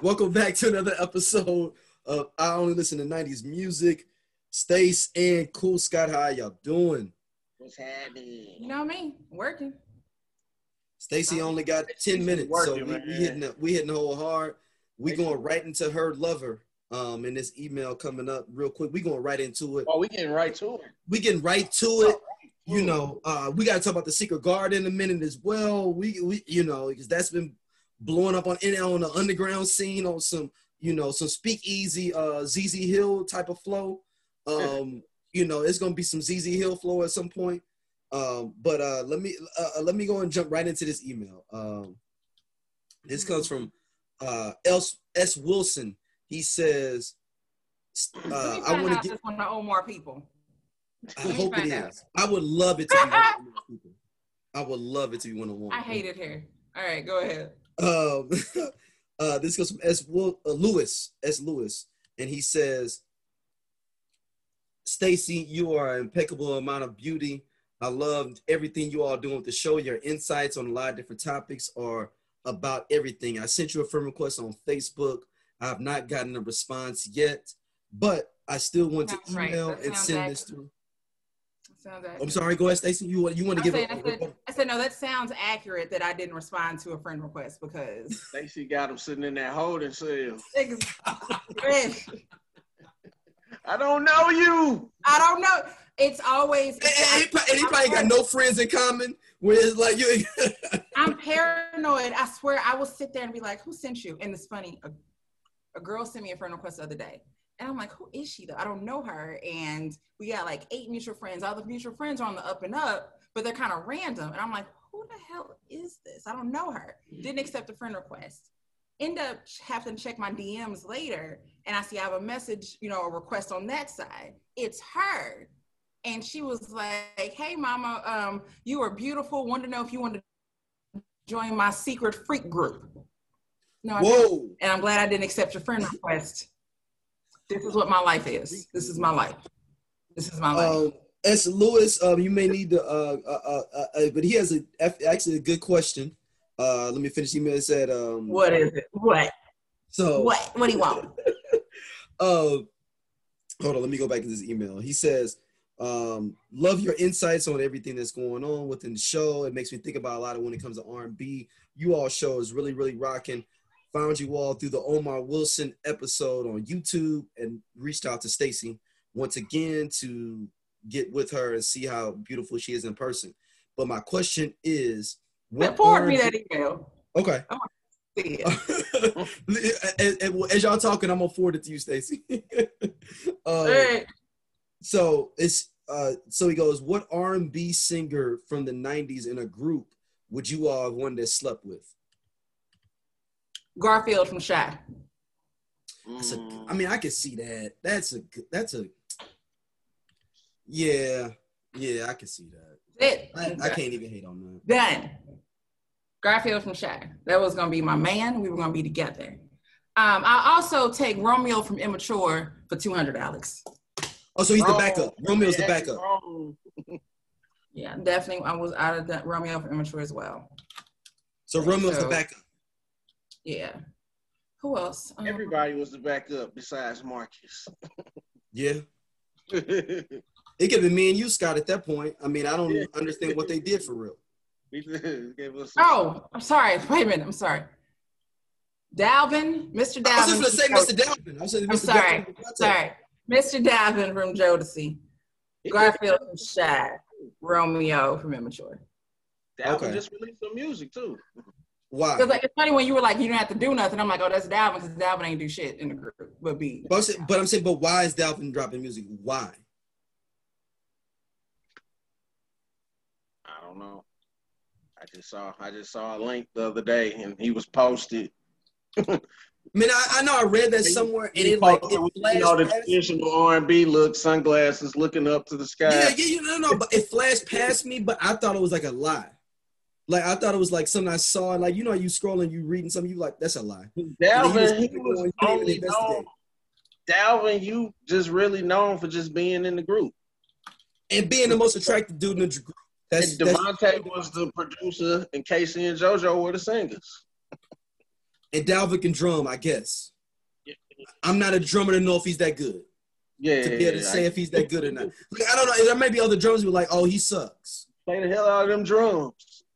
Welcome back to another episode of I Only Listen to 90s Music. Stace and Cool Scott, how y'all doing? What's happening? You know me, working. Stacy only got 10 minutes, working, so we hitting the whole hard. We going right into her lover in this email coming up real quick. We going right into it. Oh, we getting right to it. We getting right to it. You know, we got to talk about the Secret Garden in a minute as well. We you know, because that's been blowing up on the underground scene on some, you know, some speakeasy ZZ Hill type of flow. You know, it's gonna be some ZZ Hill flow at some point. But let me go and jump right into this email. This comes from S. Wilson. He says, I want to get one to owe more people. I hope it is. I would love it to be one-on-one people. I would love it to be one-on-one. I hate it here. All right, go ahead. This goes from Lewis, and he says, Stacy, you are an impeccable amount of beauty. I loved everything you all doing with the show. Your insights on a lot of different topics are about everything. I sent you a friend request on Facebook. I have not gotten a response yet, but I still want to email and send this through. I'm sorry, go ahead, Stacey. You want to give it? I said, no, that sounds accurate that I didn't respond to a friend request because Stacey got him sitting in that holding cell. I don't know you. I don't know. It's always. And he probably got no friends in common. Where it's like you. I'm paranoid. I swear, I will sit there and be like, "Who sent you?" And it's funny. A girl sent me a friend request the other day. And I'm like, who is she though? I don't know her. And we got like 8 mutual friends. All the mutual friends are on the up and up, but they're kind of random. And I'm like, who the hell is this? I don't know her. Didn't accept a friend request. End up having to check my DMs later. And I see I have a message, you know, a request on that side. It's her. And she was like, hey, mama, you are beautiful. Wanted to know if you wanted to join my secret freak group. No, I didn't. And I'm glad I didn't accept your friend request. This is what my life is. This is my life. This is my life. S. Lewis, you may need to, but he has actually a good question. Let me finish the email. It said, what is it? What? So what do you want? Hold on, let me go back to this email. He says, love your insights on everything that's going on within the show. It makes me think about a lot of when it comes to R&B. You all show is really, really rocking. Found you all through the Omar Wilson episode on YouTube and reached out to Stacy once again to get with her and see how beautiful she is in person. But my question is, forward me that email. Okay. I want to see it. As y'all talking, I'm gonna forward it to you, Stacy. Right. So it's so he goes, what R&B singer from the 90s in a group would you all have wanted to slept with? Garfield from Shy. I mean, I can see that. That's a yeah, I can see that. I can't even hate on that. Done. Garfield from Shy. That was gonna be my man. We were gonna be together. I also take Romeo from Immature for $200, Alex. Oh, so he's the backup. Romeo's the backup. Yeah, definitely. I was out of that Romeo from Immature as well. So Romeo's the backup. Yeah. Who else? Everybody was the backup besides Marcus. Yeah. It could have been me and you, Scott, at that point. I mean, I don't understand what they did for real. Oh, I'm sorry. Wait a minute. I'm sorry. Dalvin, Mr. Dalvin. I was just going to say Mr. Dalvin. I'm sorry. Mr. Dalvin from Jodeci. Garfield from Shy. Romeo from Immature. Dalvin just released some music, too. Why? Because it's funny when you were like, you don't have to do nothing. I'm like, oh, that's Dalvin, because Dalvin ain't do shit in the group. But I'm saying, but why is Dalvin dropping music? Why? I don't know. I just saw a link the other day, and he was posted. I mean, I know I read that somewhere, and it flashed. The traditional R&B look, sunglasses, looking up to the sky. Yeah, but it flashed past me. But I thought it was like a lie. Like, I thought it was like something I saw, like, you know, you scrolling, you reading something, you like, that's a lie. Dalvin, you just really known for just being in the group. And being the most attractive dude in the group. Devontae was the producer, and Casey and JoJo were the singers. And Dalvin can drum, I guess. I'm not a drummer to know if he's that good. Yeah. To be able to say if he's that good or not. Like, I don't know. There may be other drummers who are like, oh, he sucks. Play the hell out of them drums.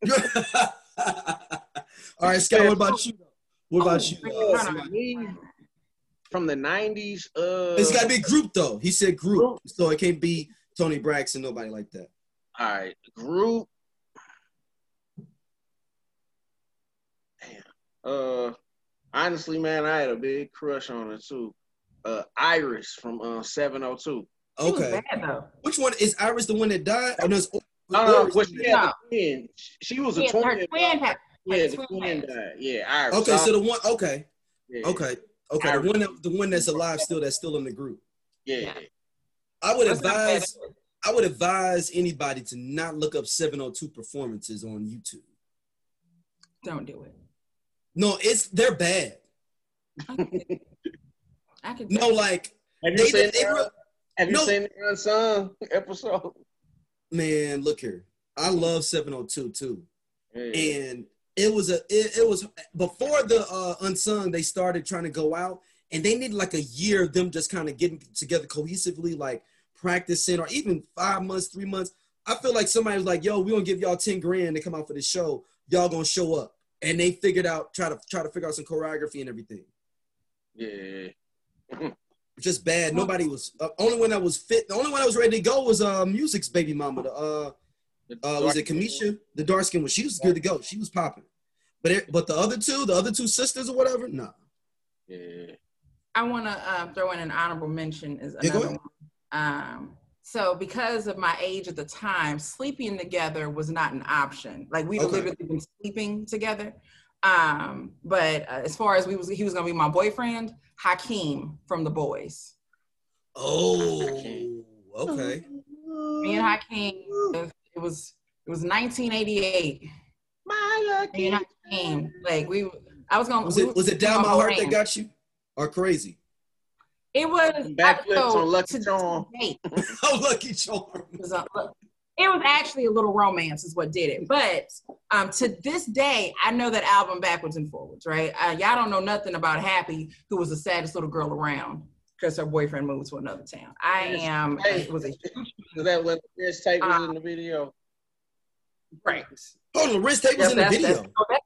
All right, Scott, what about you? What about you? Me, from the 90s. It's got to be a group, though. He said group. So it can't be Tony Braxton, nobody like that. All right, group. Damn. Honestly, man, I had a big crush on her, too. Iris from 702. Okay. Bad, though. Which one? Is Iris the one that died? Or no, She had the twin. She was a twin. Her twin had. Yeah, the twin died. Yeah, Iris. Okay, so the one. Okay. Yeah. Okay. The one that's alive still. That's still in the group. Yeah. I would advise anybody to not look up 702 performances on YouTube. Don't do it. No, they're bad. I could. No, like Have you seen the Unsung episode? Man, look here. I love 702 too. Yeah. And it was before the Unsung, they started trying to go out, and they needed like a year of them just kind of getting together cohesively, like practicing, or even 5 months, 3 months. I feel like somebody was like, yo, we're gonna give y'all 10 grand to come out for this show. Y'all gonna show up. And they figured out, try to figure out some choreography and everything. Yeah. Just bad. Nobody was only one that was fit. The only one that was ready to go was Music's baby mama. Was it Kamisha? The dark skin one. She was good to go. She was popping. But the other two sisters or whatever, nah. Yeah. I want to throw in an honorable mention is another one. So because of my age at the time, sleeping together was not an option. Like we literally been sleeping together. But as far as he was gonna be my boyfriend, Hakeem from The Boys. Oh, okay. Me and Hakeem, it was 1988. Me and Hakeem, was it Down My Heart that got you, or Crazy? It was backflips on Lucky Charm. Oh, Lucky Charm. It was actually a little romance is what did it. But to this day, I know that album backwards and forwards, right? Y'all don't know nothing about Happy, who was the saddest little girl around because her boyfriend moved to another town. It was a huge... Is that what Chris Tate was in the video? Right. Oh, Lorenz Tate was in the video.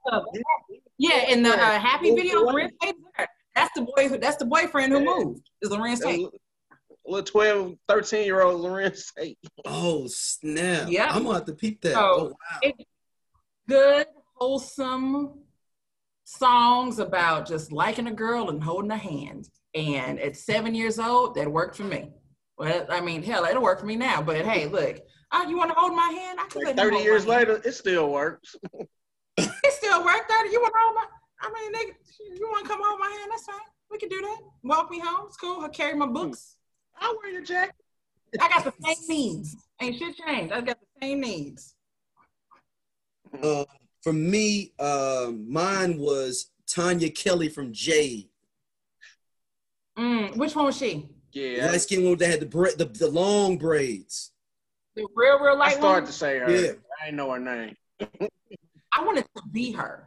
In the Happy video, Lorenz Tate was there. That's the boyfriend who moved, is Lorenz Tate. Little 12, 13-year-old Lorenz Tate. Oh, snap. Yeah. I'm going to have to peep that. So, wow. Good, wholesome songs about just liking a girl and holding a hand. And at 7 years old, that worked for me. Well, I mean, hell, it'll work for me now. But hey, look, you want to hold my hand? I can. 30 years later, it still works. It still worked. 30. You want to hold my? You want to come hold my hand? That's fine. We can do that. Walk me home. It's cool. I'll carry my books. I'll wear your jacket. I got the same needs. Ain't shit changed. I got the same needs. For me, mine was Tanya Kelly from Jade. Which one was she? Yeah, light skin one that had the long braids. The real light. I started to say her. Yeah. I didn't know her name. I wanted to be her.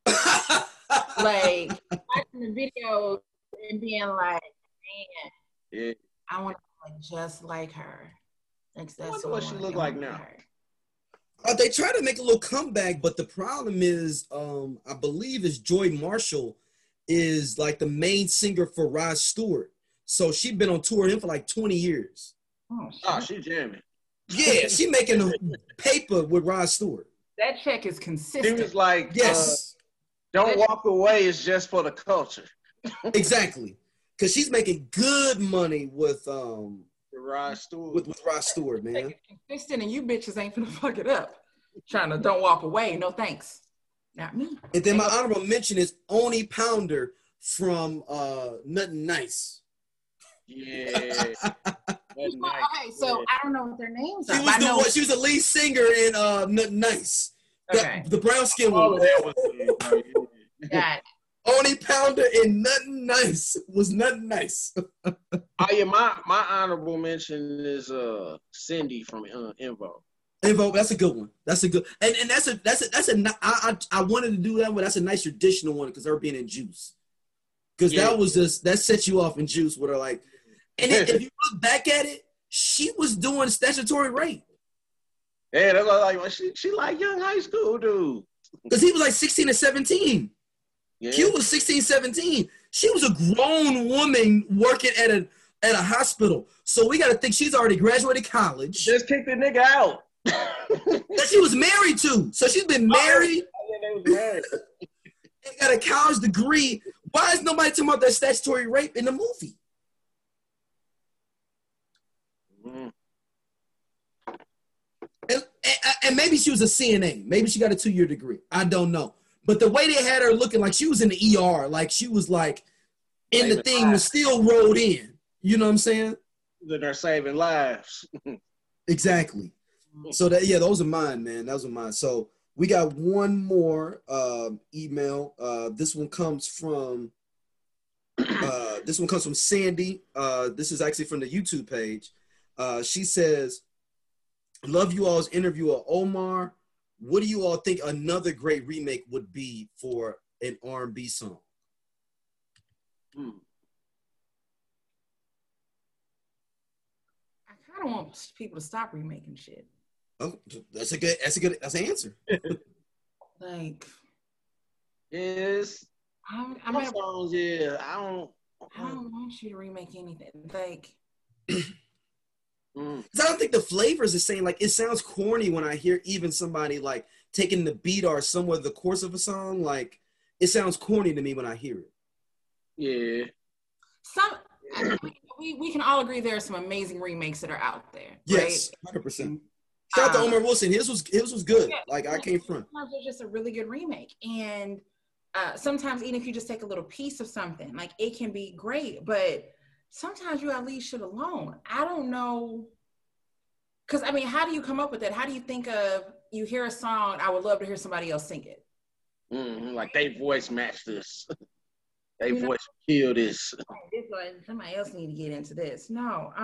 Like watching the video and being like, man, yeah. I want to look just like her. That's what she look like now. They try to make a little comeback, but the problem is, I believe is Joy Marshall is like the main singer for Rod Stewart. So she's been on tour with him for like 20 years. Oh, she jamming. Yeah, she making paper with Rod Stewart. That check is consistent. She was like, yes. Don't walk away. It's just for the culture. Exactly. Because she's making good money with Rod Stewart. With Rod Stewart, man. It's consistent, and you bitches ain't finna fuck it up. Trying to don't walk away. No thanks. Not me. And then my honorable mention is Oni Pounder from Nothing Nice. Yeah. Okay, so I don't know what their names are. She was the lead singer in Nothing Nice. Okay. The brown skin one. Got it. Oni Pounder in Nothing Nice was Nothing Nice. Oh yeah, my honorable mention is Cindy from Invo. Invoke, that's a good one. That's a good, and I wanted to do that one. That's a nice traditional one because her being in Juice. Because that was just, that set you off in Juice with her like, and if you look back at it, she was doing statutory rape. Yeah, that's like she like young high school dude. Because he was like 16 or 17. Yeah. Q was 16, 17. She was a grown woman working at a hospital. So we got to think she's already graduated college. Just kicked the nigga out. That she was married to. So she's been married. They was married. And got a college degree. Why is nobody talking about that statutory rape in the movie? And maybe she was a CNA. Maybe she got a 2-year degree. I don't know. But the way they had her looking like she was in the ER, like she was like in the thing was still rolled in. You know what I'm saying? They're saving lives. Exactly. So those are mine, man. Those are mine. So we got one more email. This one comes from Sandy. This is actually from the YouTube page. She says, "Love you all's interview of Omar. What do you all think another great remake would be for an R&B song?" I kind of want people to stop remaking shit. Oh, that's an answer. Like, yes. I don't want you to remake anything. Like, because I don't think the flavor is the same. Like, it sounds corny when I hear even somebody like taking the beat or somewhere the course of a song. Like, it sounds corny to me when I hear it. Yeah. We can all agree there are some amazing remakes that are out there. Yes, right? 100%. Shout out to Omar Wilson. His was good. Yeah, like I came from. Sometimes it's just a really good remake, and sometimes even if you just take a little piece of something, like it can be great. But sometimes you gotta leave shit alone. I don't know, because I mean, how do you come up with that? How do you think of? You hear a song, I would love to hear somebody else sing it. Like they voice match this. They voice kill this. Somebody else need to get into this. No.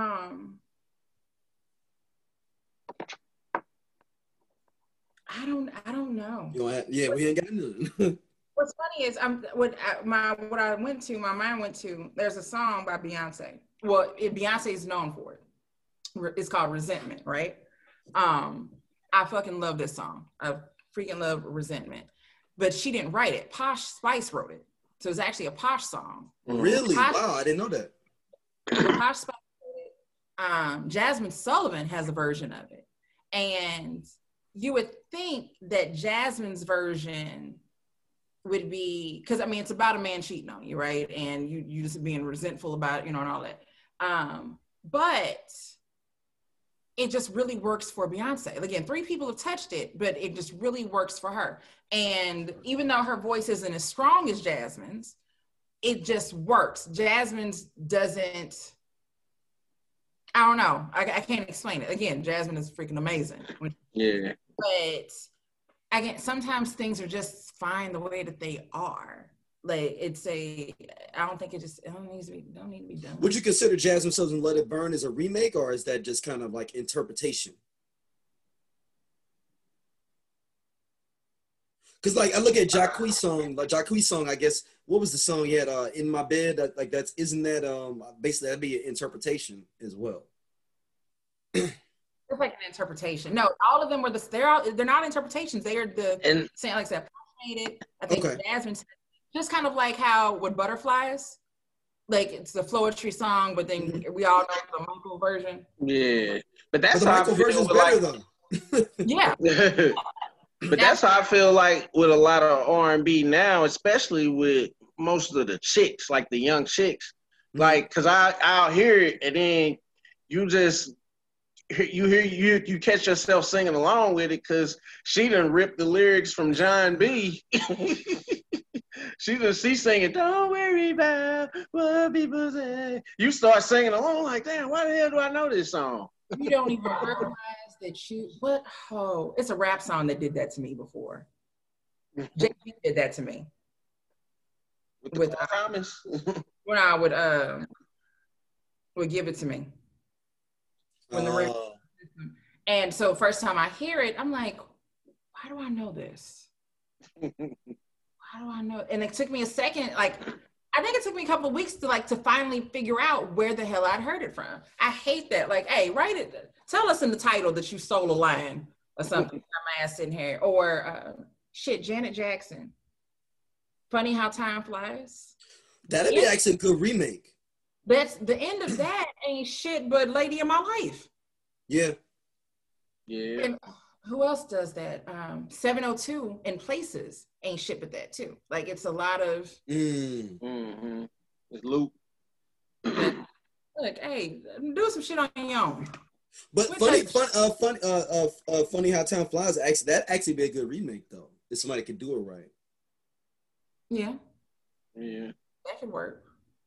I don't know. We ain't got none. What's funny is my mind went to. There's a song by Beyonce. Well, Beyonce is known for it. It's called Resentment, right? I fucking love this song. I freaking love Resentment. But she didn't write it. Posh Spice wrote it. So it's actually a Posh song. Really? Wow, I didn't know that. Posh Spice wrote it. Jasmine Sullivan has a version of it. And you would think that Jasmine's version would be, because I mean, it's about a man cheating on you, right? And you just being resentful about, and all that. But it just really works for Beyonce. Again, 3 people have touched it, but it just really works for her. And even though her voice isn't as strong as Jasmine's, it just works. Jasmine's doesn't, I don't know. I can't explain it. Again, Jasmine is freaking amazing. Yeah. But again, sometimes things are just fine the way that they are. Like I don't think it don't need to be done. Would you consider Jasmine Sullivan Let It Burn as a remake, or is that just kind of like interpretation? Because like I look at Jacquees' song, I guess, what was the song he had, In My Bed? Isn't that basically that'd be an interpretation as well. It's like an interpretation. No, all of them were they're not interpretations. They are saying like that. I think Jasmine said, just kind of like how with Butterflies, like it's the Floetry song, but then we all know the Michael version. Yeah, but that's the Michael version's better though. Yeah. But that's how I feel like with a lot of R&B now, especially with most of the chicks, like the young chicks, like because I'll hear it and then you catch yourself singing along with it because she done ripped the lyrics from John B. She's singing, "Don't worry about what people say." You start singing along like, damn, why the hell do I know this song? You don't even recognize that it's a rap song that did that to me before. Jay-Z did that to me. With Thomas? When I would give it to me. When the And so first time I hear it, I'm like, why do I know this? Why do I know? And it took me a second, like, I think it took me a couple of weeks to finally figure out where the hell I'd heard it from. I hate that. Like, hey, write it. Tell us in the title that you stole a line or something. My ass sitting here. Or Janet Jackson. Funny How Time Flies. That'd be actually a good remake. That's the end of that ain't shit but Lady in My Life. Yeah. Yeah. And who else does that? 702 in Places ain't shit but that too. Like it's a lot of Mm-hmm. It's Luke. Look, hey, do some shit on your own. But Funny How Time Flies, that actually be a good remake though. If somebody could do it right. Yeah. Yeah. That could work.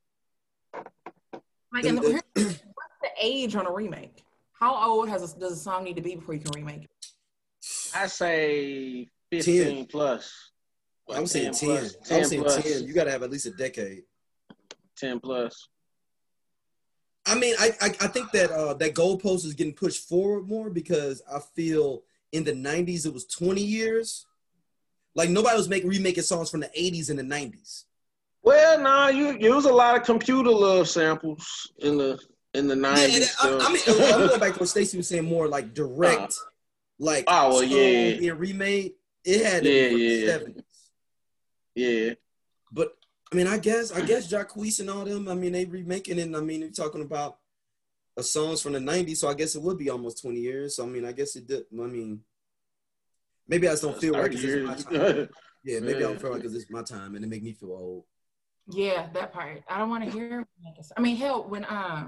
Like, what's the age on a remake? How old does a song need to be before you can remake it? I say 15 10. Plus. I would say 10. I would say 10. You got to have at least a decade. 10 plus. I mean, I think that that goalpost is getting pushed forward more because I feel in the 90s it was 20 years. Like nobody was remaking songs from the 80s and the 90s. Well, no, you use a lot of computer love samples in the 90s. Yeah, I'm going back to what Stacey was saying, more like direct, being remade. It had to be from the 70s. Yeah. But I mean, I guess Jacquees and all them, I mean, they remaking it. And, I mean, they're talking about songs from the 90s, so I guess it would be almost 20 years. So I mean, I guess it did. I mean, maybe I just don't feel like it's my time. Yeah, maybe I don't feel like it's my time, and it make me feel old. Yeah, that part. I don't want to hear. I mean, hell, when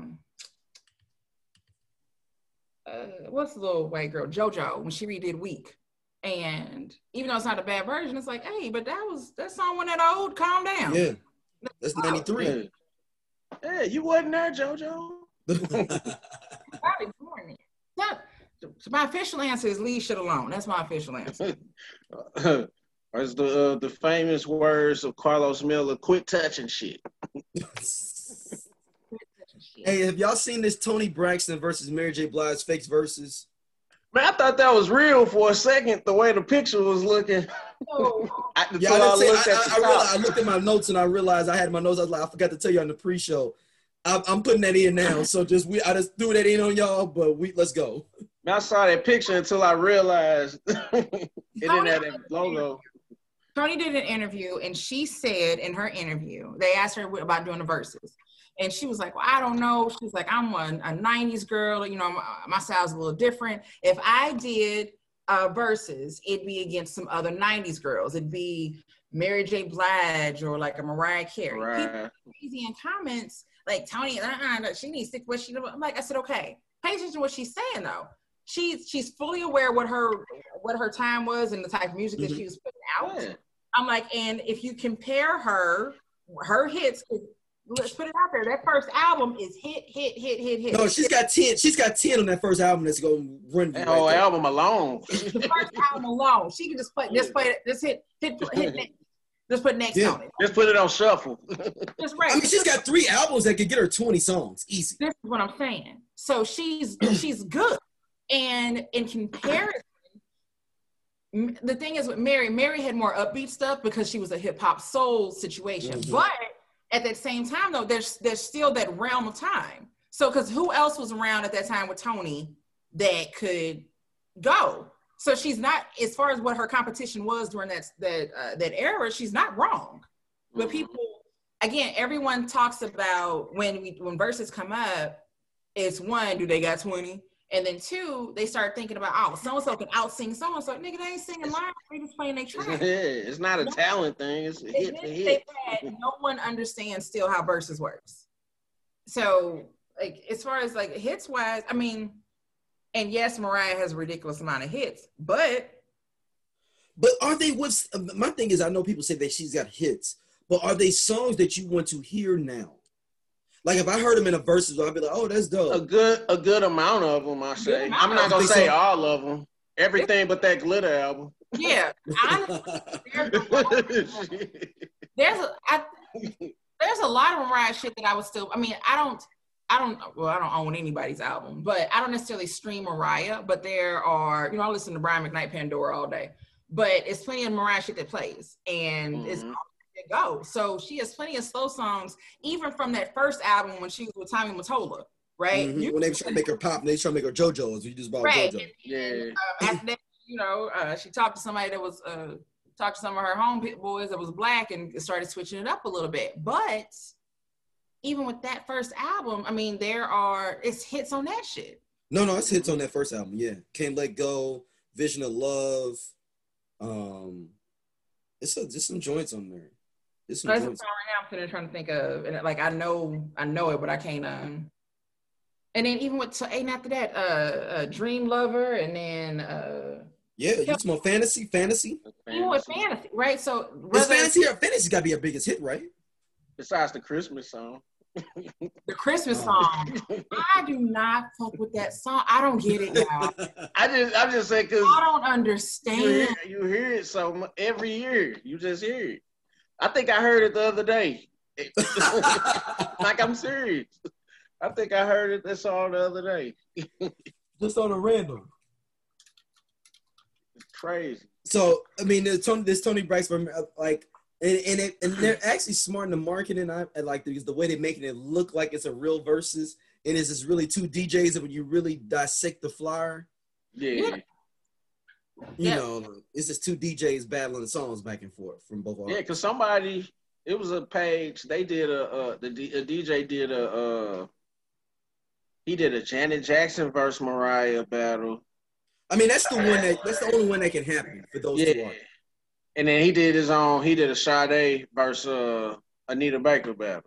what's the little white girl, JoJo, when she redid Weak, and even though it's not a bad version, it's like, hey, but that song wasn't that old. Calm down. Yeah, that's 93. Yeah, you wasn't there, JoJo. Probably born it. My official answer is leave shit alone. That's my official answer. It's the famous words of Carlos Miller, quit touching shit. Hey, have y'all seen this Toni Braxton versus Mary J. Blige Fakes Versus? Man, I thought that was real for a second, the way the picture was looking. I looked at my notes and I realized I had my notes. I was like, I forgot to tell you on the pre-show. I'm putting that in now. So I just threw that in on y'all, but let's go. I saw that picture until I realized it didn't have that logo. Toni did an interview, and she said in her interview, they asked her about doing the verses. And she was like, well, I don't know. She's like, I'm a 90s girl. You know, my style's a little different. If I did verses, it'd be against some other 90s girls. It'd be Mary J. Blige or like a Mariah Carey. Right. People crazy in comments, like, Toni, she needs to stick what she doing. I'm like, I said, okay. Pay attention to what she's saying, though. She's fully aware what her time was and the type of music that she was putting out. Yeah. I'm like, and if you compare her hits, let's put it out there. That first album is hit. No, she's got 10. She's got 10 on that first album that's gonna run. That whole album alone. The first album alone, she can just hit next. Just put next on it. Just put it on shuffle. That's right. I mean, she's got 3 albums that could get her 20 songs easy. This is what I'm saying. So she's good, and in comparison. The thing is with Mary had more upbeat stuff because she was a hip hop soul situation. Mm-hmm. But at that same time, though, there's still that realm of time. So, because who else was around at that time with Toni that could go? So she's not, as far as what her competition was during that era, she's not wrong. But people, again, everyone talks about when verses come up, it's 1, do they got 20? And then 2, they start thinking about, so-and-so can out-sing so-and-so. Nigga, they ain't singing live. They just playing their track. Yeah, it's not a talent thing. It's a hit for hit. No one understands still how verses works. So, like, as far as, like, hits-wise, I mean, and yes, Mariah has a ridiculous amount of hits, but are they, my thing is, I know people say that she's got hits, but are they songs that you want to hear now? Like if I heard them in a verses, I'd be like, "Oh, that's dope." A good amount of them, I say. I'm not gonna say all of them. Everything but that Glitter album. Yeah, there's a lot of Mariah shit that I would still. I mean, I don't. I don't own anybody's album, but I don't necessarily stream Mariah, but there are, I listen to Brian McKnight, Pandora all day, but it's plenty of Mariah shit that plays, and it's all that go. So she has plenty of slow songs, even from that first album when she was with Tommy Mottola, right? When they try to make her pop, and they try to make her JoJo's. You just bought JoJo. And, after that, she talked to somebody that was talked to some of her homeboys that was black and started switching it up a little bit, but even with that first album, I mean, it's hits on that shit. No, it's hits on that first album. Yeah, Can't Let Go, Vision of Love. It's some joints on there. It's some joints. Right now, I'm trying to think of, and like I know it, but I can't. And then even and after that, Dream Lover, and then you more fantasy. Even with fantasy, right? So is fantasy got to be her biggest hit, right? Besides the Christmas song. The Christmas song. I do not fuck with that song. I don't get it, y'all. I just say because I don't understand. You hear it so much every year. You just hear it. I think I heard it the other day. Like, I'm serious. I think I heard that song the other day. Just on a random. It's crazy. So I mean, this Tony Braxton, like. And they're actually smart in the marketing. I like the way they're making it look like it's a real versus, and it's just really two DJs that when you really dissect the flyer, you know, it's just two DJs battling songs back and forth from both artists. Yeah, because it was a page. They did a DJ did he did a Janet Jackson versus Mariah battle. I mean, that's the only one that can happen for those two artists. And then he did his own. He did a Sade versus Anita Baker battle.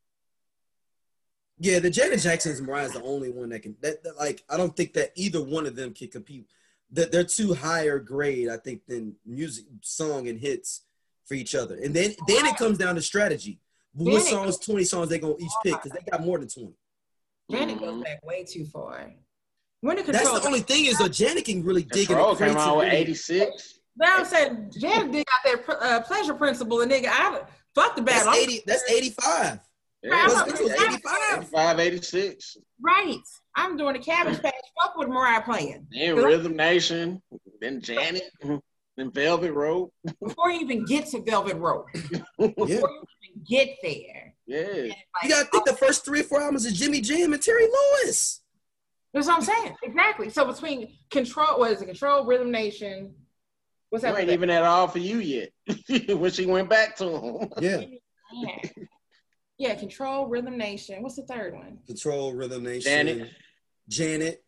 Yeah, the Janet Jackson's and Mariah's the only one that can. Like, I don't think that either one of them can compete. That they're too higher grade, I think, than music, song, and hits for each other. And then it comes down to strategy. What songs, 20 songs they gonna each pick because they got more than 20. Janet goes back way too far. That's the only thing is that Janet can really dig it. Came out with 86. But I'm saying Janet dig out that pleasure principle, and nigga, fuck the battle. That's 85. Yeah, it was 85, 86. Right. I'm doing a Cabbage Patch. Fuck with Mariah playing. Then Rhythm Nation, then Janet, then Velvet Rope. Before you even get to Velvet Rope. Before you even get there. Yeah. You gotta think the first 3 or 4 albums of Jimmy Jam and Terry Lewis. That's what I'm saying. Exactly. So between Control, Rhythm Nation. What's that? You ain't even at all for you yet. When she went back to him. Yeah. Yeah, Control, Rhythm Nation. What's the third one? Control, Rhythm Nation. Janet.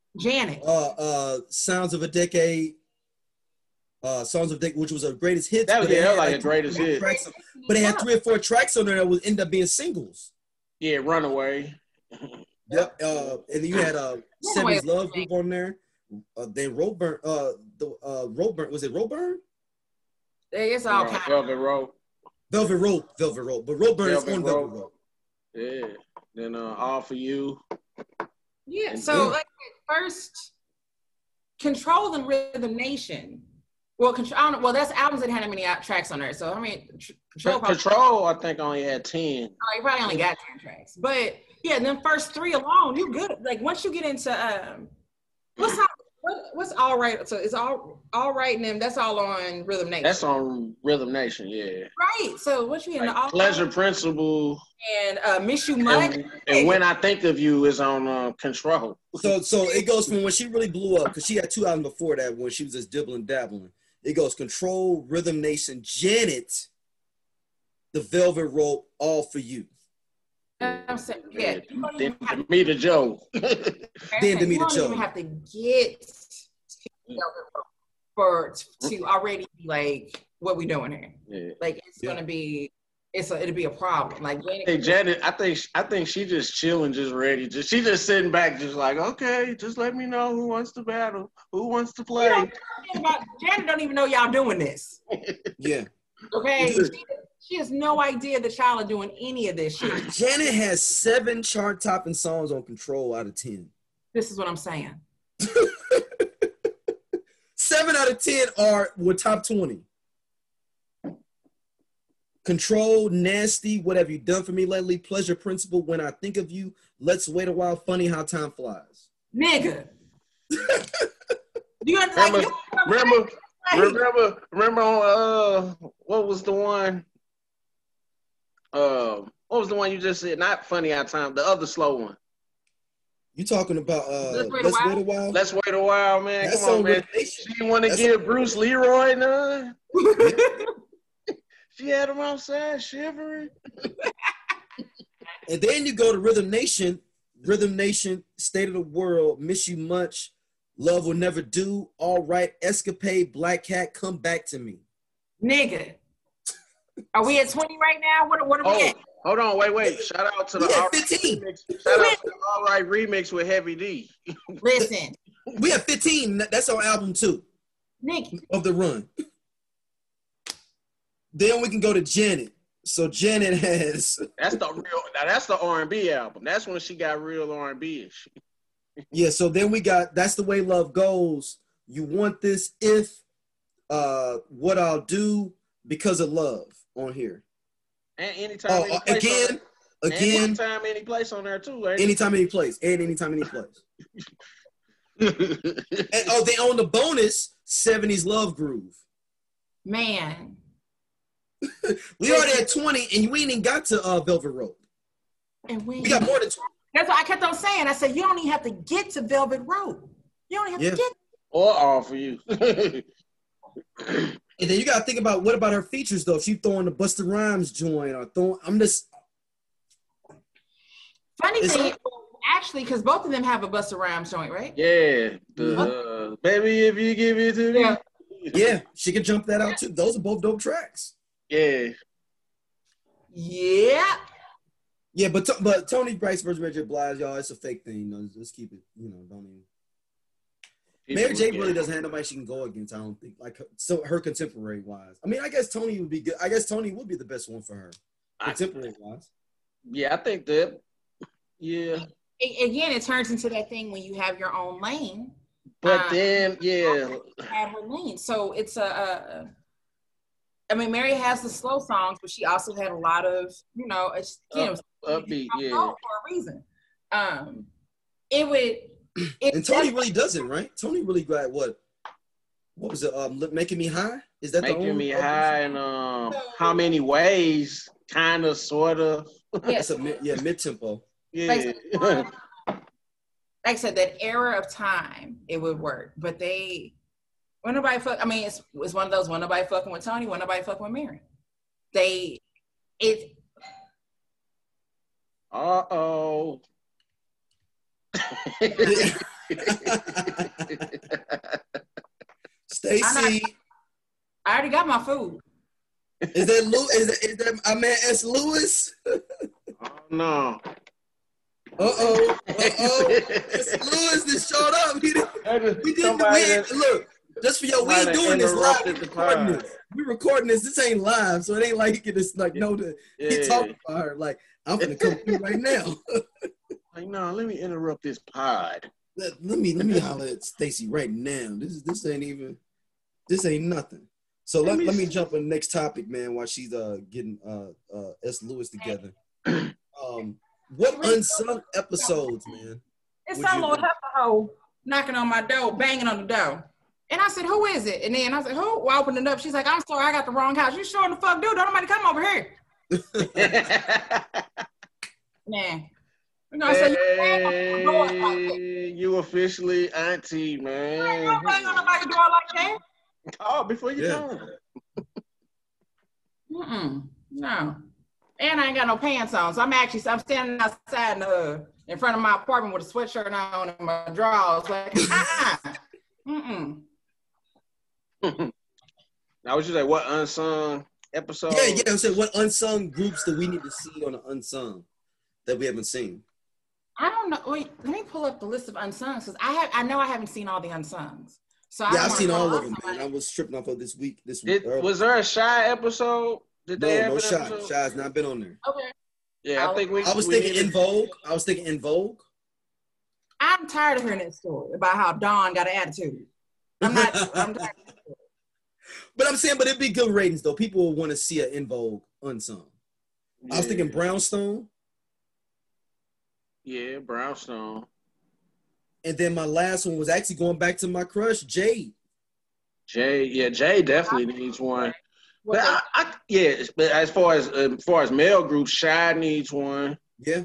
Sounds of a Decade. Songs of Decade, which was a greatest hits. That was like a greatest hit. But they had 3 or 4 tracks on there that would end up being singles. Yeah, Runaway. Yep. And then you had Seven's Love Group on there. Then Roadburn, Roadburn, was it Roadburn? It's all kind Velvet Rope. Velvet Rope. But Roadburn is on Velvet Rope. Yeah. Then All For You. Yeah. So like first, Control and Rhythm Nation. Well, that's albums that had many tracks on there. So I mean, Control I think only had 10. Oh, you probably only got 10 tracks. But yeah, them first 3 alone, you good. Like once you get into what's All Right? So it's all right, and them that's all on Rhythm Nation. That's on Rhythm Nation, yeah. Right. So what you in like Pleasure Principle and Miss You Much. And When I Think of You is on Control. So it goes from when she really blew up because she had 2 albums before that when she was just dibbling dabbling. It goes Control, Rhythm Nation, Janet, The Velvet Rope, All For You. I'm saying, yeah. Then Demita Joe. Then Demita Joe. You don't even have to get to to already be like, what we doing here? Yeah. Like it's gonna be, it'll be a problem. Like Janet, I think she just chilling, just ready. She just sitting back, just like, okay, just let me know who wants to battle, who wants to play. Janet don't even know y'all doing this. Yeah. Okay. She has no idea that y'all are doing any of this shit. Janet has 7 chart-topping songs on Control out of 10. This is what I'm saying. 7 out of 10 were top 20. Control, nasty, what have you done for me lately? Pleasure, principle, when I think of you. Let's wait a while, funny how time flies. Nigga. You remember what was the one? What was the one you just said? Not funny how time, the other slow one. You talking about Let's wait a while? Let's wait a while, man. That's Come on, man. She want to give Bruce Leroy none. She had him outside shivering. And then you go to Rhythm Nation. Rhythm Nation, State of the World, Miss You Much, Love Will Never Do, All Right, Escapade, Black Cat, Come Back to Me. Nigga. Are we at 20 right now? What are we at? Hold on, wait. Shout out to the All Right 15. Shout out to the All Right remix with Heavy D. Listen. We have 15. That's on album 2. Nick. Of the run. Then we can go to Janet. So Janet has. That's the R&B album. That's when she got real R&B-ish. Yeah. So then we got That's the Way Love Goes. You Want This, If, What I'll Do, Because of Love on here. And anytime. Again. Anytime, any place on there too. Anytime, any place. And anytime, any place. And they own the bonus 70s Love Groove. Man. We already at 20 and we ain't even got to Velvet Rope. And we got more than 20. That's what I kept on saying. I said, you don't even have to get to Velvet Rope. You don't even have to get. Or all for you. And then you got to think about what about her features though? If she throwing the Busta Rhymes joint or throwing, I'm just. Funny thing, actually, because both of them have a Busta Rhymes joint, right? Yeah. Baby, if you give it to me. Yeah. Yeah, she can jump that out too. Those are both dope tracks. Yeah. Yeah. Yeah, but Tony Bryce versus Mary J. Blige, y'all, it's a fake thing. You know, just keep it. You know, don't even. Mary J. really doesn't have nobody she can go against. I don't think her contemporary wise. I mean, I guess Tony would be good. I guess Tony would be the best one for her contemporary wise. Yeah, I think that. Yeah. Again, it turns into that thing when you have your own lane. But then, yeah. Had her lane. So it's I mean, Mary has the slow songs, but she also had a lot of, you know, upbeat, yeah. For a reason. And Tony really doesn't, right? Tony really got what was it? Making Me High? Is that Making Me High and How Many Ways? Kind of, sort of. That's mid tempo. Yeah. Like I said, that era of time, it would work. But when nobody fuck, I mean, it's one of those, when nobody fucking with Tony, when nobody fucking with Mary. Uh-oh. Stacey. I already got my food. Is that my man S. Lewis? Oh, no. Uh-oh. S. Lewis just showed up. Look, just for y'all, we ain't doing this live. We're recording this. This ain't live, so it ain't like you can just know that he talking about her. Like, I'm gonna come through right now. Like, no, let me interrupt this pod. Let me holler at Stacey right now. This ain't nothing. So let me jump on the next topic, man, while she's getting S. Lewis together. What unsung episodes, man? It's some little heifer hoe knocking on my door, banging on the door. And I said, who is it? And then I said, who? Well, I opened it up. She's like, I'm sorry, I got the wrong house. You sure the fuck do? Don't nobody come over here. Man. You officially auntie, man. I ain't gonna bang on nobody's door like that. Oh, before you come. No. And I ain't got no pants on. So I'm standing outside in front of my apartment with a sweatshirt on and my drawers. Like, Now, what you say? What unsung episode? Yeah. I said, what unsung groups do we need to see on the unsung that we haven't seen? I don't know. Wait, let me pull up the list of unsungs because I know I haven't seen all the unsungs. So I've seen all of them, man. I was tripping off of this week. Was there a Shy episode? No Shy. Shy's not been on there. Okay. Yeah, I was thinking In Vogue. I'm tired of hearing that story about how Dawn got an attitude. I'm tired of that story. But I'm saying, it'd be good ratings though. People will want to see an In Vogue Unsung. I was thinking Brownstone. Yeah, Brownstone. And then my last one was actually going back to my crush, Jade. Jay definitely needs one. But but as far as male groups, Shy needs one. Yeah.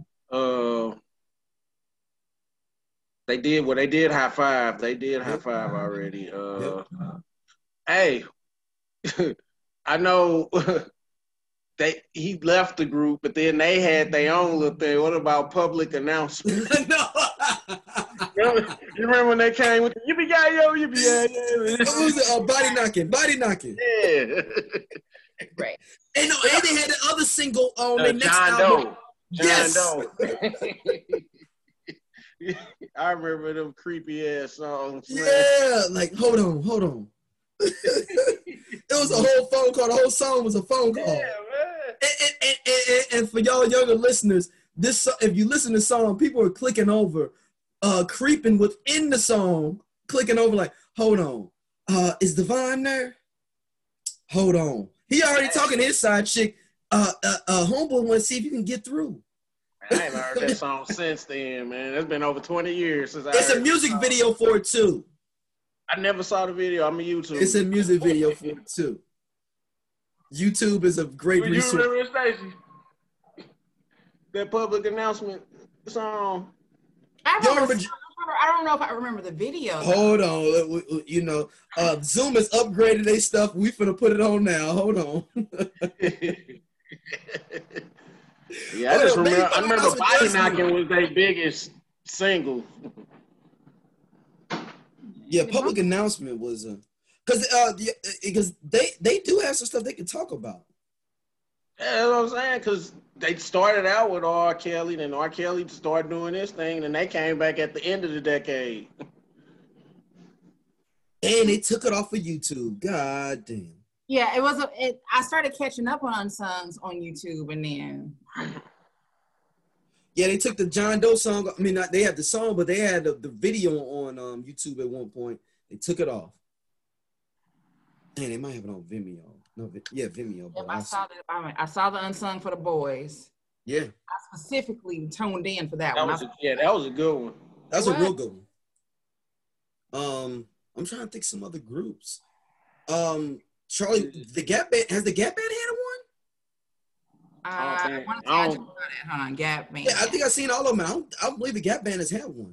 They did High Five. They did High Five already. Hey, I know he left the group, but then they had their own little thing. What about Public Announcement? No. You remember when they came with the yippee-yi-yo, yippee-yi-yo? It was Body Knocking. Yeah. Right. And they had the other single on their next John album. Doe. John Doe. I remember them creepy ass songs. Man. Yeah, like hold on. It was a whole phone call. The whole song was a phone call. Yeah, man. And for y'all younger listeners, if you listen to the song, people are clicking over, creeping within the song, clicking over like, hold on, is Devon there? Hold on. He already talking to his side chick. Homeboy want to see if you can get through. I ain't heard that song since then, man. It's been over 20 years since I It's heard a music video for it too. I never saw the video. I'm a YouTube. It's a music video for it too. YouTube is a great resource. You remember it, Stacey? That Public Announcement song. I don't know if I remember the video. Hold on. You know, Zoom has upgraded their stuff. We finna put it on now. Hold on. Yeah, I remember Body Knocking was their biggest single. Yeah, Public Announcement was because they do have some stuff they can talk about. Yeah, that's what I'm saying, because they started out with R. Kelly, then R. Kelly started doing this thing, and they came back at the end of the decade. And they took it off of YouTube. God damn. Yeah, it was. I started catching up on Unsungs on YouTube, and then. Yeah, they took the John Doe song. I mean, they had the song, but they had the video on YouTube at one point. They took it off. And they might have it on Vimeo. No, Vimeo. Yep, I saw the Unsung for the boys. Yeah. I specifically tuned in for that one. That was a good one. That's a real good one. I'm trying to think some other groups. Charlie, the Gap Band, has the Gap Band had one? I want to see Hold on, Gap Band. Yeah, I think I've seen all of them. I don't believe the Gap Band has had one.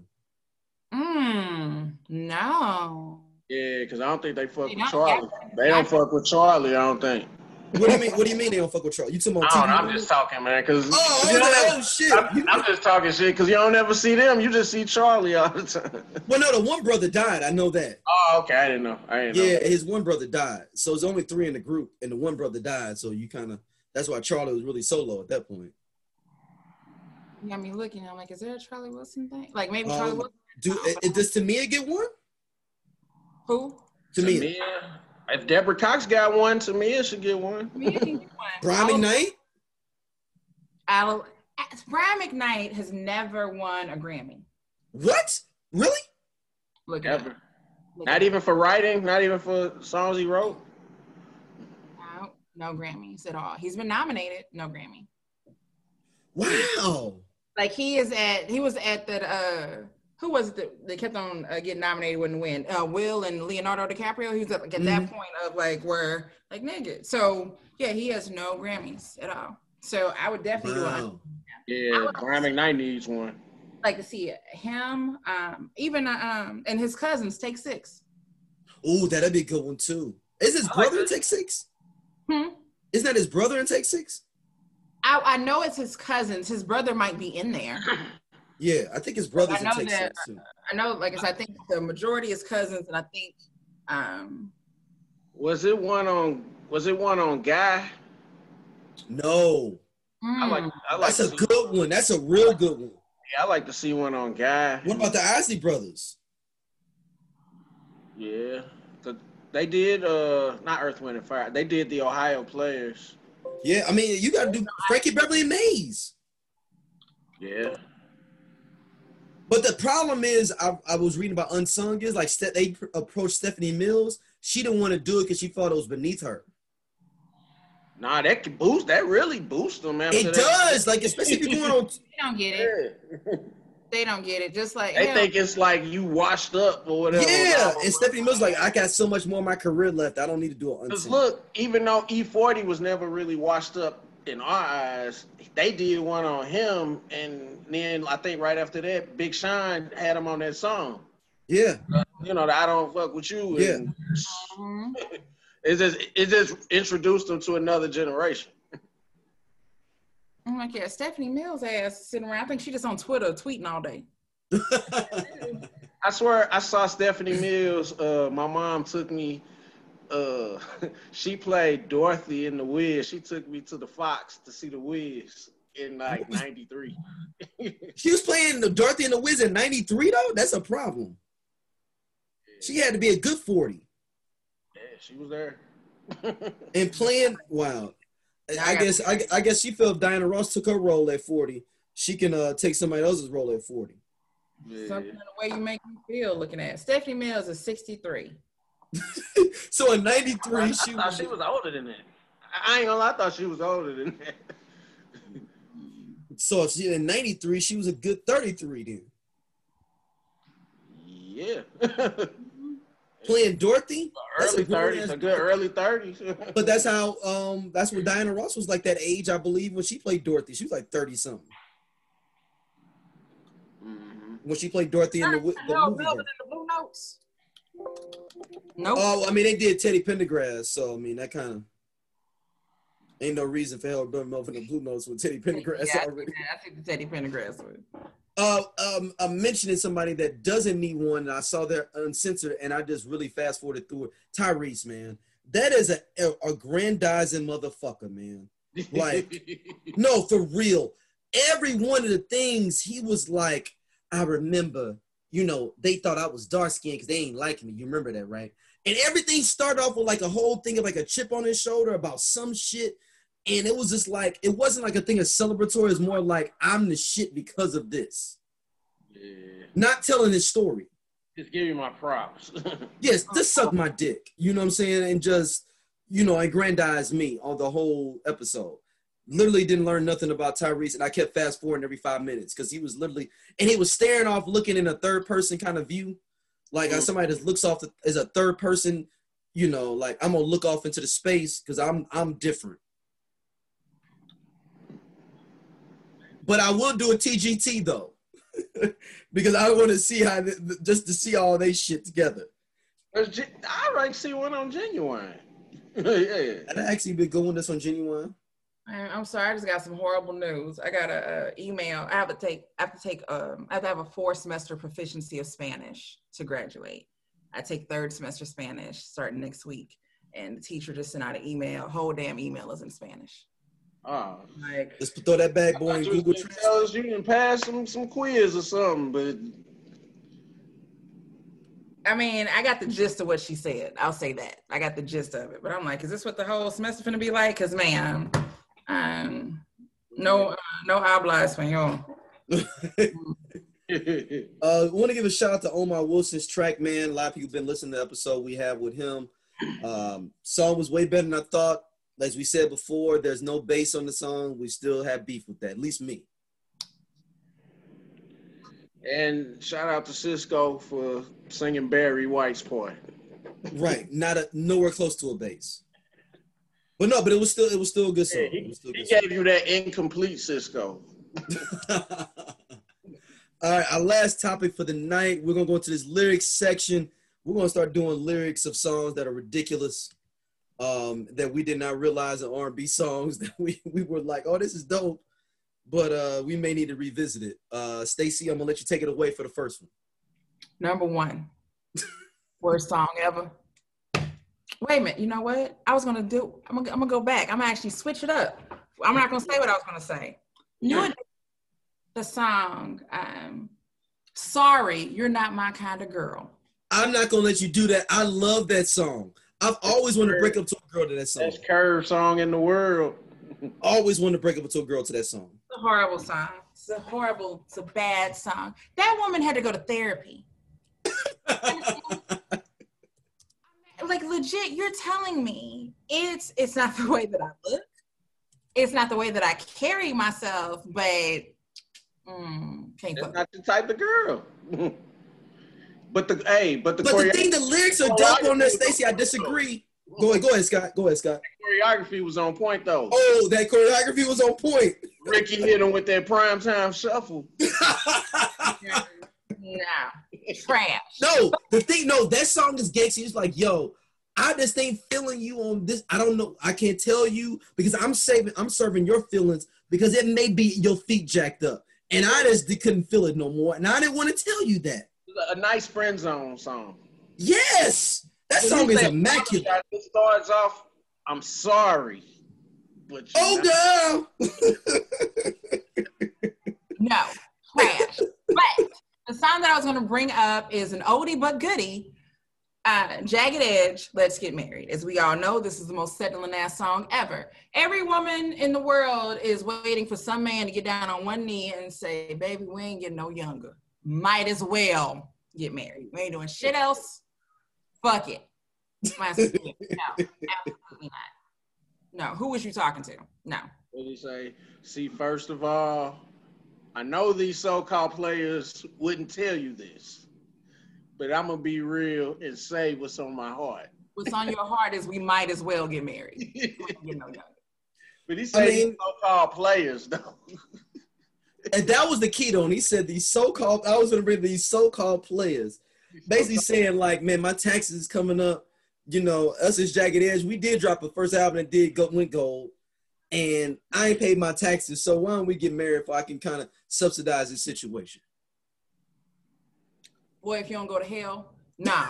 No. Yeah, because I don't think they fuck with Charlie. They don't fuck with Charlie, I don't think. What do you mean? What do you mean they don't fuck with Charlie? You talking about TV? I'm just talking, man. Cause shit! I'm just talking shit because you don't ever see them. You just see Charlie all the time. Well, no, the one brother died. I know that. Oh, okay. I didn't know. Yeah, his one brother died. So it's only 3 in the group, and the one brother died. So you kind of that's why Charlie was really solo at that point. You got me looking. I'm like, is there a Charlie Wilson thing? Like maybe Charlie Wilson. Does Tamia get one? Who? Tamia. If Deborah Cox got one, Tamia should get one. Tamia can get one. Brian McKnight? Brian McKnight has never won a Grammy. What? Really? Look at him. Not even for writing? Not even for songs he wrote? No Grammys at all. He's been nominated, no Grammy. Wow. Like he was at that who was it that kept on getting nominated, wouldn't win? Will and Leonardo DiCaprio. He was at that point of like where like nigga. So yeah, he has no Grammys at all. So I would definitely do one. Yeah, Brian McKnight needs one. Like to see him, even and his cousins Take 6. Ooh, that'd be a good one too. Is his brother in Take 6? Isn't that his brother in Take 6? I know it's his cousins. His brother might be in there. Yeah, I think his brother's in Take 6 too. I know, like I said, I think the majority is cousins, and I think. Was it one on Guy? No. I like That's a good one. That's a real good one. Yeah, I like to see one on Guy. What about the Isley Brothers? Yeah, they did not Earth, Wind, and Fire. They did the Ohio Players. Yeah, I mean you got to do Frankie Beverly and Maze. Yeah. But the problem is, I was reading about Unsung is like they approached Stephanie Mills. She didn't want to do it because she thought it was beneath her. Nah, that can boost. That really boosts them, man. It does, like especially if you're going on. They don't get it. Yeah. They don't get it. Just like they think it's like you washed up or whatever. Yeah, and Stephanie Mills like, I got so much more of my career left. I don't need to do it. Because look, even though E40 was never really washed up in our eyes, they did one on him, and then I think right after that, Big Sean had him on that song. Yeah. You know, the I Don't Fuck With You. Yeah. And it just introduced them to another generation. I'm like, yeah, Stephanie Mills ass sitting around. I think she just on Twitter tweeting all day. I swear I saw Stephanie Mills. My mom took me. She played Dorothy in The Wiz. She took me to the Fox to see The Wiz in like '93. She was playing the Dorothy and the Wiz in '93 though. That's a problem. She had to be a good 40. Yeah, she was there. And playing, wow. I guess she felt if Diana Ross took her role at 40, she can take somebody else's role at 40. Yeah. Something in the way you make me feel looking at it. Stephanie Mills is 63. So in '93, she was older than that. I ain't gonna lie, I thought she was older than that. So if she in '93, she was a good 33 then. Yeah. Playing Dorothy, early 30s, a good early 30s. But that's how that's when Diana Ross was like that age, I believe, when she played Dorothy. She was like 30 something. Mm-hmm. When she played Dorothy in the movie. Velvet in the Blue Notes. Nope. Oh, I mean, they did Teddy Pendergrass, so I mean that kind of ain't no reason for her to burn Melvin the Blue Notes with Teddy Pendergrass already. I think the Teddy Pendergrass one. I'm mentioning somebody that doesn't need one, and I saw their uncensored, and I just really fast forwarded through it. Tyrese, man, that is a aggrandizing motherfucker, man. Like, no, for real. Every one of the things he was like, I remember, you know, they thought I was dark skinned because they ain't like me. You remember that, right? And everything started off with like a whole thing of like a chip on his shoulder about some shit. And it was just like, it wasn't like a thing of celebratory. It was more like, I'm the shit because of this. Yeah. Not telling his story. Just give you my props. Yes, just suck my dick. You know what I'm saying? And just, you know, aggrandize me on the whole episode. Literally didn't learn nothing about Tyrese. And I kept fast forwarding every 5 minutes because he was literally, and he was staring off looking in a third person kind of view. Like somebody that looks off as a third person, you know, like I'm going to look off into the space because I'm different. But I will do a TGT though, because I want to see how, just to see all they shit together. I like to see one on Genuine. Yeah. I've actually been going this on Genuine. I'm sorry, I just got some horrible news. I got a email. I have to have a 4-semester proficiency of Spanish to graduate. I take 3rd semester Spanish starting next week, and the teacher just sent out an email. Whole damn email is in Spanish. Oh, like, just throw that bad boy in Google Translate. You can pass some quiz or something, but I mean, I got the gist of what she said. I'll say that. I got the gist of it. But I'm like, is this what the whole semester finna be like? Because, man, no habla español. Want to give a shout out to Omar Wilson's track, man. A lot of people have been listening to the episode we have with him. Song was way better than I thought. As we said before, there's no bass on the song. We still have beef with that, at least me. And shout out to Cisco for singing Barry White's part. Right, nowhere close to a bass. But it was still a good song. Yeah, he gave you that incomplete Cisco. All right, our last topic for the night. We're gonna go into this lyrics section. We're gonna start doing lyrics of songs that are ridiculous. That we did not realize in R&B songs that we were like, oh, this is dope, but we may need to revisit it. Stacey, I'm gonna let you take it away for the first one. Number 1, worst song ever. Wait a minute, you know what? I'm gonna go back. I'm gonna actually switch it up. I'm not gonna say what I was gonna say. Yeah. The song, Sorry, You're Not My Kind of Girl. I'm not gonna let you do that. I love that song. I've always wanted to break up to a girl to that song. Best curve song in the world. Always wanted to break up to a girl to that song. It's a horrible song. It's a bad song. That woman had to go to therapy. Like legit, you're telling me it's not the way that I look. It's not the way that I carry myself, but can't That's fuck. not the type of girl. But the thing, the lyrics are dope on there, Stacey. I disagree. Go ahead, Scott. Choreography was on point, though. Oh, that choreography was on point. Ricky hit him with that primetime shuffle. Nah, trash. No, that song is gangsta. It's like, yo, I just ain't feeling you on this. I don't know. I can't tell you because I'm serving your feelings because it may be your feet jacked up. And I just couldn't feel it no more. And I didn't want to tell you that. A nice friend zone song. Yes. That song is immaculate. It starts off, I'm sorry. But girl. No, trash. But the song that I was going to bring up is an oldie but goodie. Jagged Edge, Let's Get Married. As we all know, this is the most settling ass song ever. Every woman in the world is waiting for some man to get down on one knee and say, baby, we ain't getting no younger. Might as well get married. We ain't doing shit else. Fuck it. No, absolutely not. No, who was you talking to? No. What did he say? See, first of all, I know these so-called players wouldn't tell you this, but I'm going to be real and say what's on my heart. What's on your heart is we might as well get married. Get no younger. But he said these so-called players, though. And that was the key, though. And he said I was going to bring these so-called players. Basically saying, like, man, my taxes is coming up. You know, us as Jagged Edge, we did drop a first album that went gold. And I ain't paid my taxes. So why don't we get married if I can kind of subsidize this situation? Boy, if you don't go to hell, nah.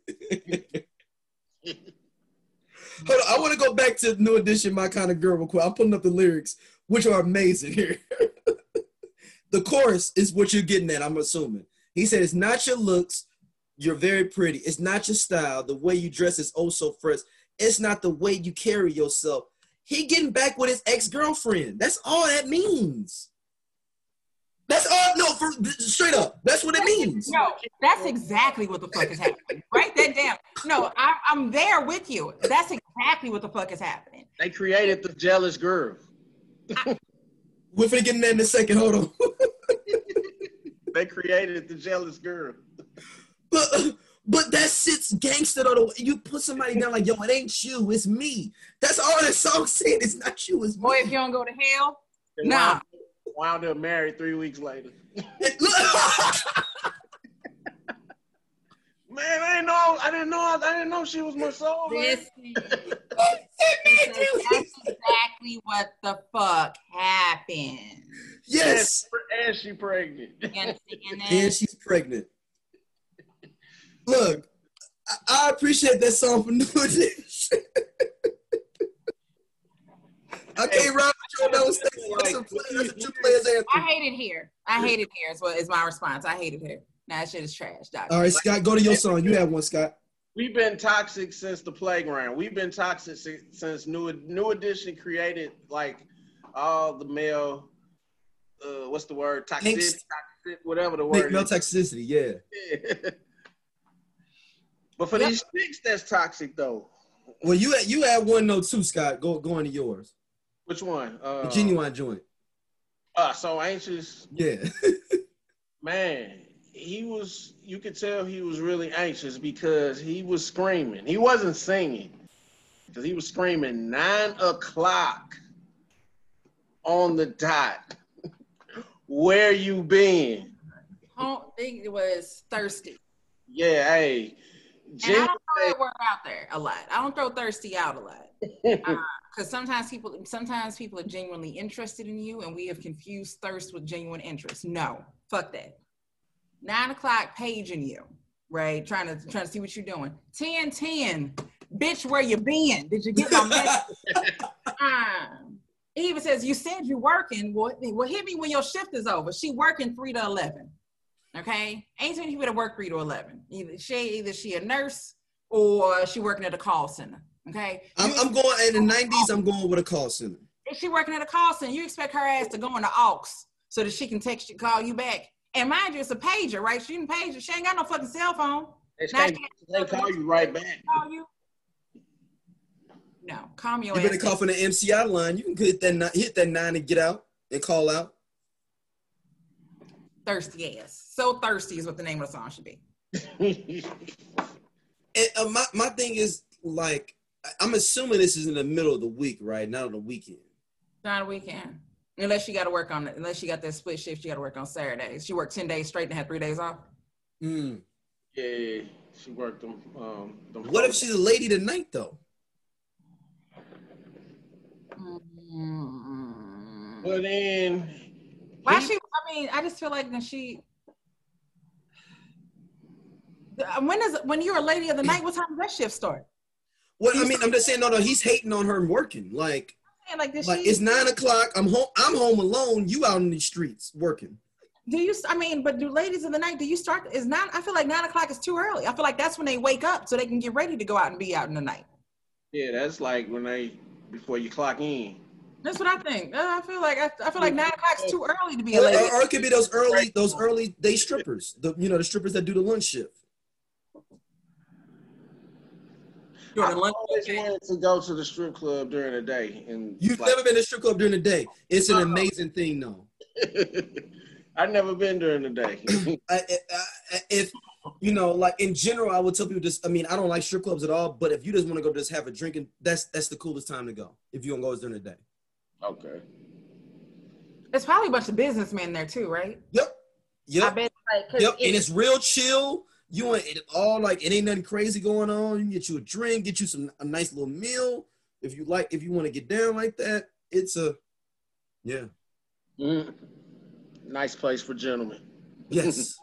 Hold on, I want to go back to New Edition, My Kind of Girl, real quick. I'm putting up the lyrics, which are amazing here. The chorus is what you're getting at, I'm assuming. He said, it's not your looks, you're very pretty. It's not your style. The way you dress is oh so fresh. It's not the way you carry yourself. He getting back with his ex-girlfriend. That's all that means. That's all, straight up. That's what it means. No, that's exactly what the fuck is happening. Write that down. No, I'm there with you. That's exactly what the fuck is happening. They created the jealous girl. We're finna get in there in a second. Hold on. They created the jealous girl. But that shit's gangster though. You put somebody down like, yo, it ain't you, it's me. That's all that song said. It's not you, it's me. Boy, if you don't go to hell, nah. Wound up married 3 weeks later. Man, I didn't know she was my soul. That's exactly what the fuck happened. Yes. And she's pregnant. And she's pregnant. Look, I appreciate that song for New Edition. I can't ride with you on those things. That's a true player's anthem. I hate it here. Is my response. I hate it here. Nah, that shit is trash, dog. All right, Scott, go to your song. You have one, Scott. We've been toxic since the playground. We've been toxic since New Edition created like all the male, what's the word? Toxic, whatever the word male is. toxicity, yeah. But for these chicks, that's toxic though. Well, you had one though too, Scott. Go into yours. Which one? The Genuine Joint. So anxious. Yeah. Man, you could tell he was really anxious because he was screaming. He wasn't singing because he was screaming 9 o'clock on the dot. Where you been? I don't think it was thirsty. Yeah, hey. And I don't throw that word out there a lot. I don't throw thirsty out a lot. Because sometimes people are genuinely interested in you, and we have confused thirst with genuine interest. No, fuck that. 9 o'clock paging you, right? Trying to see what you're doing. 10:10, bitch, where you been? Did you get my message? He even says, you said you're working. Well, hit me when your shift is over. She working 3 to 11. Okay? Ain't too many people that work 3 to 11. Either she a nurse or she working at a call center. Okay? I'm going in the 90s, I'm going with a call center. If she working at a call center, you expect her ass to go in the aux so that she can text you, call you back. And mind you, it's a pager, right? She didn't page you. She ain't got no fucking cell phone. They call you right back. Call you. No, calm your You ass. better call from the MCI line. You can hit that 9 and get out and call out. Thirsty ass. So thirsty is what the name of the song should be. And my thing is, like, I'm assuming this is in the middle of the week, right? Not on the weekend. Not a weekend. Unless she got to work on it. Unless she got that split shift, she got to work on Saturdays. She worked 10 days straight and had 3 days off. Mm. Yeah, she worked them. What if she's a lady tonight, though? Well, then. Why she? I mean, I just feel like when she. When you're a lady of the night, what time does that shift start? Well, I mean, I'm just saying, no, he's hating on her working. Like it's 9 o'clock. I'm home alone. You out in these streets working. Do you? I mean, but do ladies of the night? Do you start? Is 9? I feel like 9 o'clock is too early. I feel like that's when they wake up so they can get ready to go out and be out in the night. Yeah, that's like before you clock in. That's what I think. I feel like 9 o'clock is too early to be a lady. Or it could be those early day strippers. The strippers that do the lunch shift. I always wanted to go to the strip club during the day. And you've never been to a strip club during the day. It's an amazing thing, though. I've never been during the day. If like in general, I would tell people I don't like strip clubs at all. But if you just want to go just have a drink, and that's the coolest time to go. If you don't go during the day. Okay. There's probably a bunch of businessmen there too, right? Yep. I bet. And it's real chill. You want it all, like, it ain't nothing crazy going on. You can get you a drink, get you a nice little meal. If you want to get down like that, it's yeah. Nice place for gentlemen. Yes.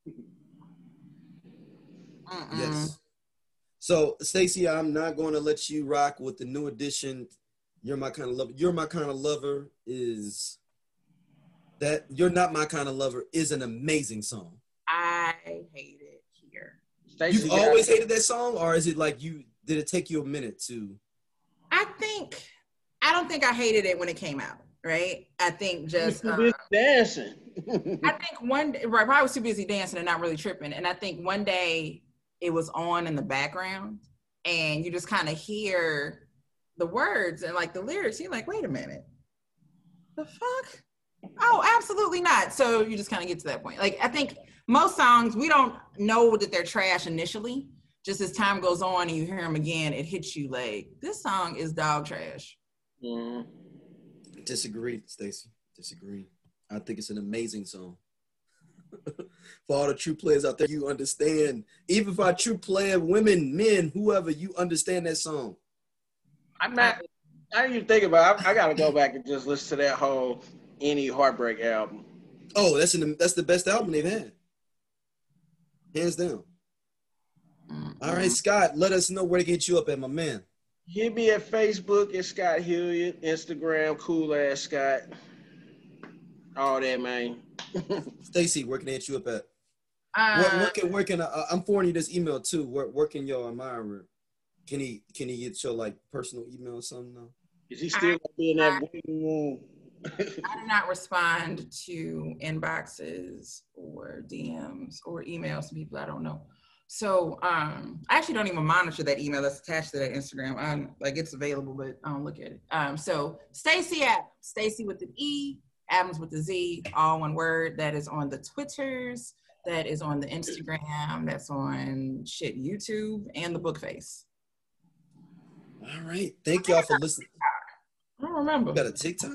Yes. So, Stacey, I'm not going to let you rock with the new edition. You're My Kind of Lover. You're My Kind of Lover is that You're Not My Kind of Lover is an amazing song. I hate it. You've always hated that song, or is it like did it take you a minute to? I don't think I hated it when it came out, right? I think just dancing. I think one day, right, I was too busy dancing and not really tripping. And I think one day it was on in the background and you just kind of hear the words and like the lyrics. You're like, wait a minute, the fuck? Oh, absolutely not. So you just kind of get to that point. Like, I think most songs, we don't know that they're trash initially. Just as time goes on and you hear them again, it hits you like, this song is dog trash. Disagree, Stacey. Disagree. I think it's an amazing song. For all the true players out there, you understand. Even for our true player, women, men, whoever, you understand that song. I'm not. I didn't even think about it. I got to go back and just listen to that whole Any Heartbreak album. Oh, that's the best album they've had. Hands down. All right, Scott, let us know where to get you up at, my man. Hit me at Facebook at Scott Hilliard, Instagram, Cool Ass Scott. All that, man. Stacey, where can they hit you up at? Where can I'm forwarding you this email too. Where can your admirer? Can he get your like personal email or something now? Is he still gonna be in that waiting room? I do not respond to inboxes or DMs or emails from people I don't know. So I actually don't even monitor that email that's attached to that Instagram. Like, it's available, but I don't look at it. So Stacey Adams, Stacey with an E, Adams with the Z, all one word. That is on the Twitters, that is on the Instagram, that's on YouTube, and the book face. All right. Thank y'all for listening. I don't remember. You got a TikTok?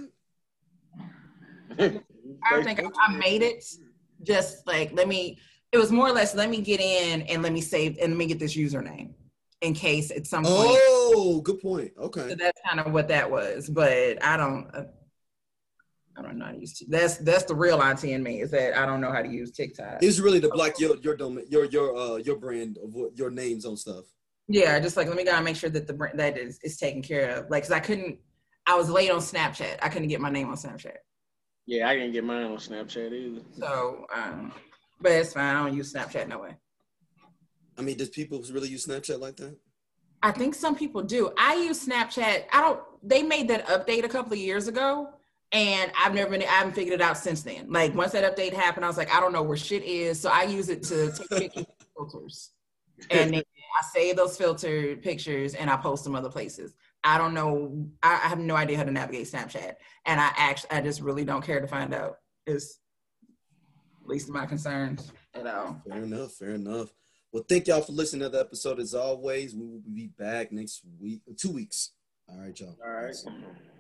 I think I made it just like, it was more or less, let me get in and let me save and let me get this username in case at some point. Oh, good point. Okay. So that's kind of what that was, but I don't know how to use that's the real auntie in me, is that I don't know how to use TikTok. It's really to block your domain, your brand of what your names on stuff. Yeah, just like, let me gotta make sure that the brand that is taken care of. Like, cause I was late on Snapchat. I couldn't get my name on Snapchat. Yeah, I didn't get mine on Snapchat either. So, but it's fine. I don't use Snapchat no way. I mean, does people really use Snapchat like that? I think some people do. I use Snapchat. They made that update a couple of years ago, and I haven't figured it out since then. Like, once that update happened, I was like, I don't know where shit is. So I use it to take pictures of filters. And then I save those filtered pictures and I post them other places. I don't know. I have no idea how to navigate Snapchat, and I just really don't care to find out. It's least of my concerns at all. Fair enough. Fair enough. Well, thank y'all for listening to the episode. As always, we will be back next week, 2 weeks. All right, y'all. All right.